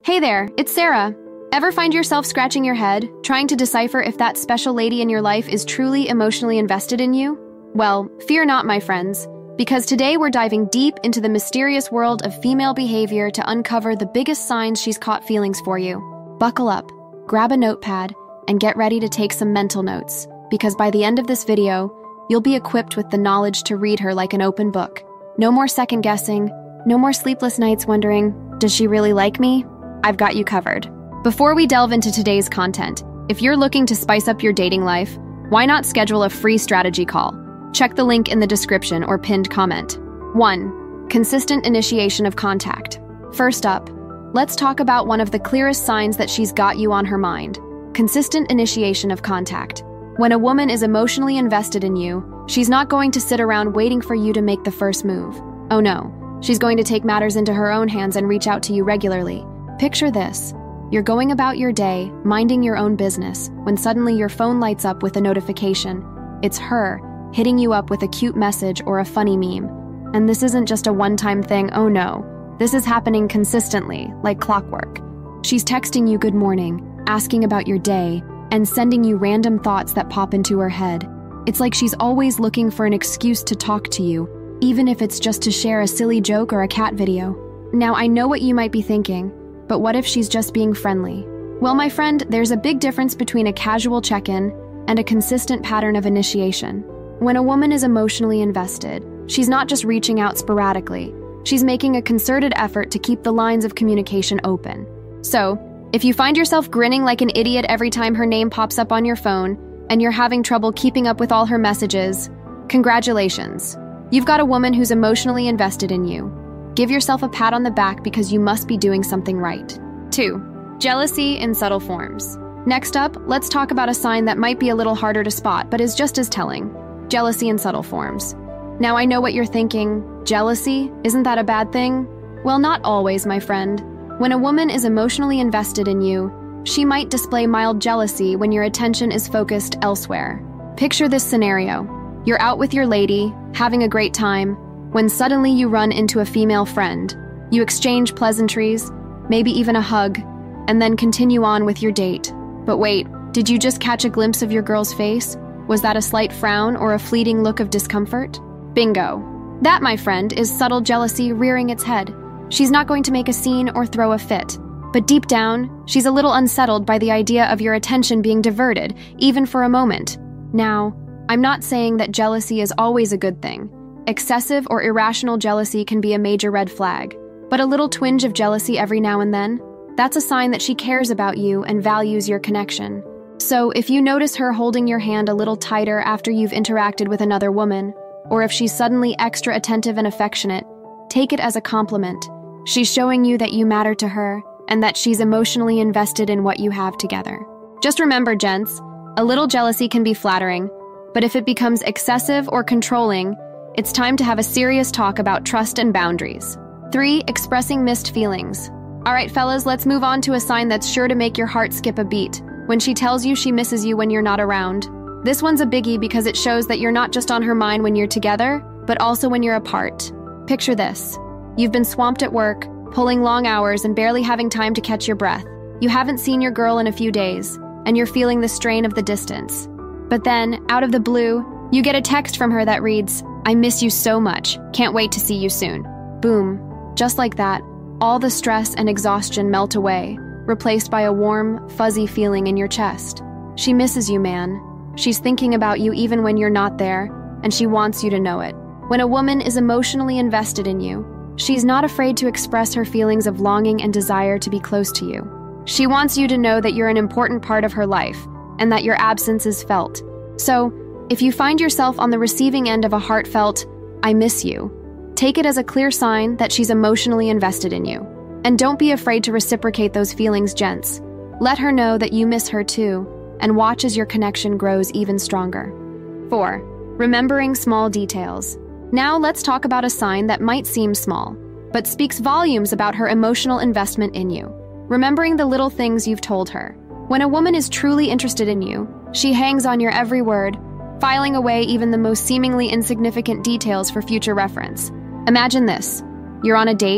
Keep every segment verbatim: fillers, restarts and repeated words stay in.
Hey there, it's Sarah. Ever find yourself scratching your head, trying to decipher if that special lady in your life is truly emotionally invested in you? Well, fear not, my friends, because today we're diving deep into the mysterious world of female behavior to uncover the biggest signs she's caught feelings for you. Buckle up, grab a notepad, and get ready to take some mental notes, because by the end of this video, you'll be equipped with the knowledge to read her like an open book. No more second guessing, no more sleepless nights wondering, does she really like me? I've got you covered. Before we delve into today's content, if you're looking to spice up your dating life, why not schedule a free strategy call? Check the link in the description or pinned comment. one. Consistent initiation of contact. First up, let's talk about one of the clearest signs that she's got you on her mind. Consistent initiation of contact. When a woman is emotionally invested in you, she's not going to sit around waiting for you to make the first move. Oh no, she's going to take matters into her own hands and reach out to you regularly. Picture this. You're going about your day, minding your own business, when suddenly your phone lights up with a notification. It's her, hitting you up with a cute message or a funny meme. And this isn't just a one-time thing, oh no. This is happening consistently, like clockwork. She's texting you good morning, asking about your day, and sending you random thoughts that pop into her head. It's like she's always looking for an excuse to talk to you, even if it's just to share a silly joke or a cat video. Now, I know what you might be thinking, but what if she's just being friendly? Well, my friend, there's a big difference between a casual check-in and a consistent pattern of initiation. When a woman is emotionally invested, she's not just reaching out sporadically. She's making a concerted effort to keep the lines of communication open. So, if you find yourself grinning like an idiot every time her name pops up on your phone, and you're having trouble keeping up with all her messages, congratulations. You've got a woman who's emotionally invested in you. Give yourself a pat on the back because you must be doing something right. two. Jealousy in subtle forms. Next up, let's talk about a sign that might be a little harder to spot, but is just as telling. Jealousy in subtle forms. Now, I know what you're thinking. Jealousy? Isn't that a bad thing? Well, not always, my friend. When a woman is emotionally invested in you, she might display mild jealousy when your attention is focused elsewhere. Picture this scenario. You're out with your lady, having a great time, when suddenly you run into a female friend. You exchange pleasantries, maybe even a hug, and then continue on with your date. But wait, did you just catch a glimpse of your girl's face? Was that a slight frown or a fleeting look of discomfort? Bingo. That, my friend, is subtle jealousy rearing its head. She's not going to make a scene or throw a fit. But deep down, she's a little unsettled by the idea of your attention being diverted, even for a moment. Now, I'm not saying that jealousy is always a good thing. Excessive or irrational jealousy can be a major red flag, but a little twinge of jealousy every now and then, that's a sign that she cares about you and values your connection. So if you notice her holding your hand a little tighter after you've interacted with another woman, or if she's suddenly extra attentive and affectionate, take it as a compliment. She's showing you that you matter to her and that she's emotionally invested in what you have together. Just remember, gents, a little jealousy can be flattering, but if it becomes excessive or controlling, it's time to have a serious talk about trust and boundaries. three. Expressing missed feelings. All right, fellas, let's move on to a sign that's sure to make your heart skip a beat. When she tells you she misses you when you're not around. This one's a biggie because it shows that you're not just on her mind when you're together, but also when you're apart. Picture this. You've been swamped at work, pulling long hours and barely having time to catch your breath. You haven't seen your girl in a few days, and you're feeling the strain of the distance. But then, out of the blue, you get a text from her that reads, "I miss you so much. Can't wait to see you soon." Boom. Just like that, all the stress and exhaustion melt away, replaced by a warm, fuzzy feeling in your chest. She misses you, man. She's thinking about you even when you're not there, and she wants you to know it. When a woman is emotionally invested in you, she's not afraid to express her feelings of longing and desire to be close to you. She wants you to know that you're an important part of her life, and that your absence is felt. So, if you find yourself on the receiving end of a heartfelt, "I miss you," take it as a clear sign that she's emotionally invested in you. And don't be afraid to reciprocate those feelings, gents. Let her know that you miss her too, and watch as your connection grows even stronger. four. Remembering small details. Now let's talk about a sign that might seem small, but speaks volumes about her emotional investment in you. Remembering the little things you've told her. When a woman is truly interested in you, she hangs on your every word, filing away even the most seemingly insignificant details for future reference. Imagine this. You're on a date,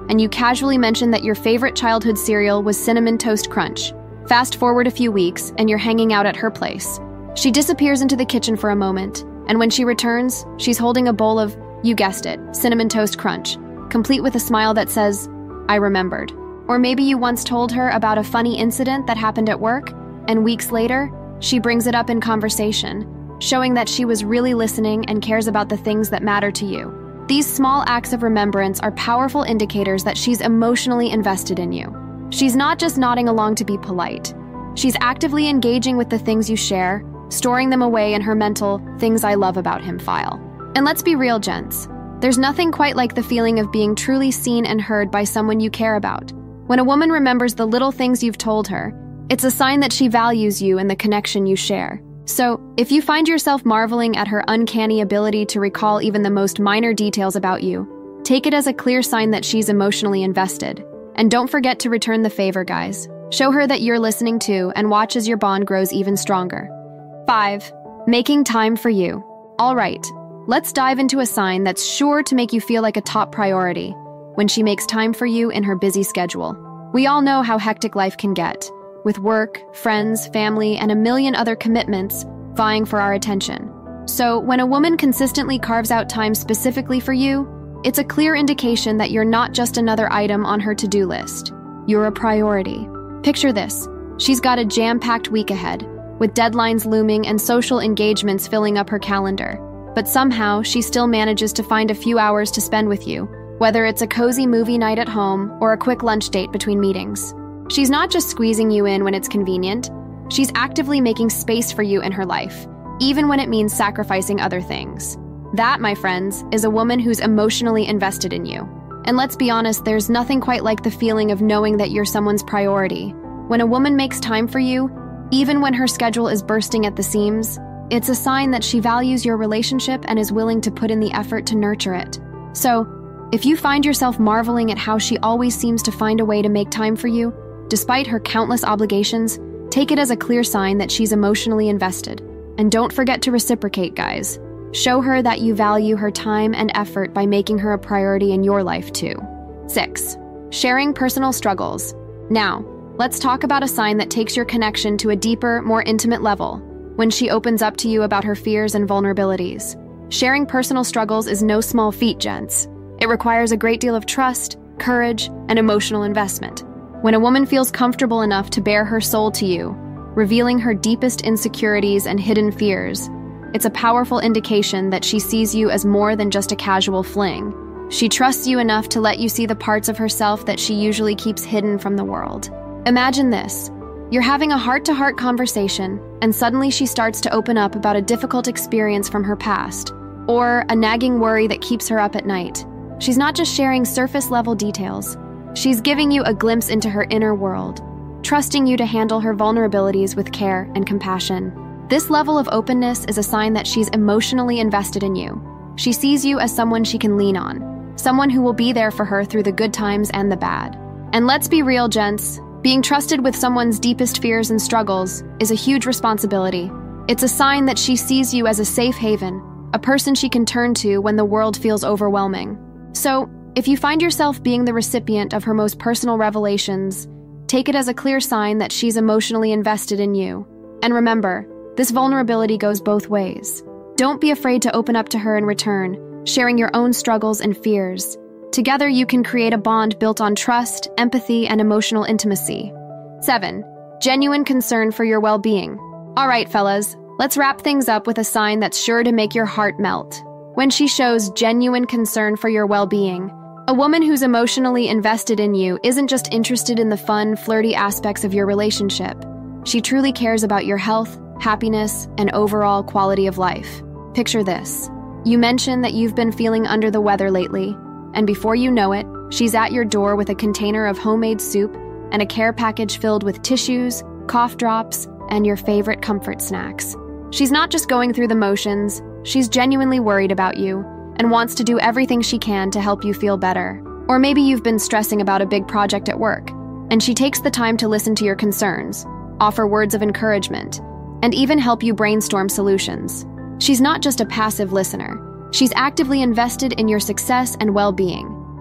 and you casually mention that your favorite childhood cereal was Cinnamon Toast Crunch. Fast forward a few weeks, and you're hanging out at her place. She disappears into the kitchen for a moment, and when she returns, she's holding a bowl of, you guessed it, Cinnamon Toast Crunch, complete with a smile that says, I remembered. Or maybe you once told her about a funny incident that happened at work, and weeks later, she brings it up in conversation, showing that she was really listening and cares about the things that matter to you. These small acts of remembrance are powerful indicators that she's emotionally invested in you. She's not just nodding along to be polite. She's actively engaging with the things you share, storing them away in her mental things I love about him file. And let's be real, gents. There's nothing quite like the feeling of being truly seen and heard by someone you care about. When a woman remembers the little things you've told her, it's a sign that she values you and the connection you share. So, if you find yourself marveling at her uncanny ability to recall even the most minor details about you, take it as a clear sign that she's emotionally invested. And don't forget to return the favor, guys. Show her that you're listening too, and watch as your bond grows even stronger. five. Making time for you. All right, let's dive into a sign that's sure to make you feel like a top priority when she makes time for you in her busy schedule. We all know how hectic life can get, with work, friends, family, and a million other commitments vying for our attention. So, when a woman consistently carves out time specifically for you, it's a clear indication that you're not just another item on her to-do list. You're a priority. Picture this. She's got a jam-packed week ahead, with deadlines looming and social engagements filling up her calendar. But somehow, she still manages to find a few hours to spend with you, whether it's a cozy movie night at home or a quick lunch date between meetings. She's not just squeezing you in when it's convenient, she's actively making space for you in her life, even when it means sacrificing other things. That, my friends, is a woman who's emotionally invested in you. And let's be honest, there's nothing quite like the feeling of knowing that you're someone's priority. When a woman makes time for you, even when her schedule is bursting at the seams, it's a sign that she values your relationship and is willing to put in the effort to nurture it. So, if you find yourself marveling at how she always seems to find a way to make time for you, despite her countless obligations, take it as a clear sign that she's emotionally invested. And don't forget to reciprocate, guys. Show her that you value her time and effort by making her a priority in your life, too. six. Sharing personal struggles. Now, let's talk about a sign that takes your connection to a deeper, more intimate level, when she opens up to you about her fears and vulnerabilities. Sharing personal struggles is no small feat, gents. It requires a great deal of trust, courage, and emotional investment. When a woman feels comfortable enough to bare her soul to you, revealing her deepest insecurities and hidden fears, it's a powerful indication that she sees you as more than just a casual fling. She trusts you enough to let you see the parts of herself that she usually keeps hidden from the world. Imagine this. You're having a heart-to-heart conversation, and suddenly she starts to open up about a difficult experience from her past, or a nagging worry that keeps her up at night. She's not just sharing surface-level details. She's giving you a glimpse into her inner world, trusting you to handle her vulnerabilities with care and compassion. This level of openness is a sign that she's emotionally invested in you. She sees you as someone she can lean on, someone who will be there for her through the good times and the bad. And let's be real, gents. Being trusted with someone's deepest fears and struggles is a huge responsibility. It's a sign that she sees you as a safe haven, a person she can turn to when the world feels overwhelming. So, if you find yourself being the recipient of her most personal revelations, take it as a clear sign that she's emotionally invested in you. And remember, this vulnerability goes both ways. Don't be afraid to open up to her in return, sharing your own struggles and fears. Together, you can create a bond built on trust, empathy, and emotional intimacy. seven. Genuine concern for your well-being. All right, fellas, let's wrap things up with a sign that's sure to make your heart melt. When she shows genuine concern for your well-being, a woman who's emotionally invested in you isn't just interested in the fun, flirty aspects of your relationship. She truly cares about your health, happiness, and overall quality of life. Picture this. You mention that you've been feeling under the weather lately, and before you know it, she's at your door with a container of homemade soup and a care package filled with tissues, cough drops, and your favorite comfort snacks. She's not just going through the motions, she's genuinely worried about you and wants to do everything she can to help you feel better. Or maybe you've been stressing about a big project at work, and she takes the time to listen to your concerns, offer words of encouragement, and even help you brainstorm solutions. She's not just a passive listener. She's actively invested in your success and well-being.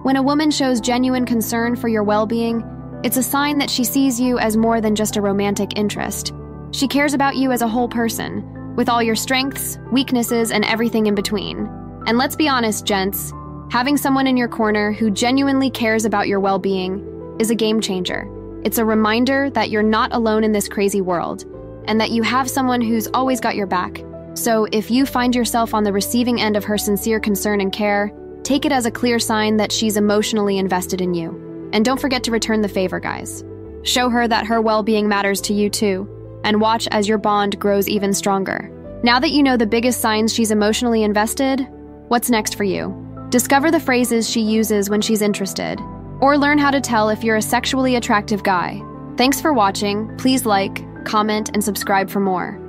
When a woman shows genuine concern for your well-being, it's a sign that she sees you as more than just a romantic interest. She cares about you as a whole person, with all your strengths, weaknesses, and everything in between. And let's be honest, gents, having someone in your corner who genuinely cares about your well-being is a game changer. It's a reminder that you're not alone in this crazy world, and that you have someone who's always got your back. So if you find yourself on the receiving end of her sincere concern and care, take it as a clear sign that she's emotionally invested in you. And don't forget to return the favor, guys. Show her that her well-being matters to you too, and watch as your bond grows even stronger. Now that you know the biggest signs she's emotionally invested, what's next for you? Discover the phrases she uses when she's interested, or learn how to tell if you're a sexually attractive guy. Thanks for watching. Please like, comment, and subscribe for more.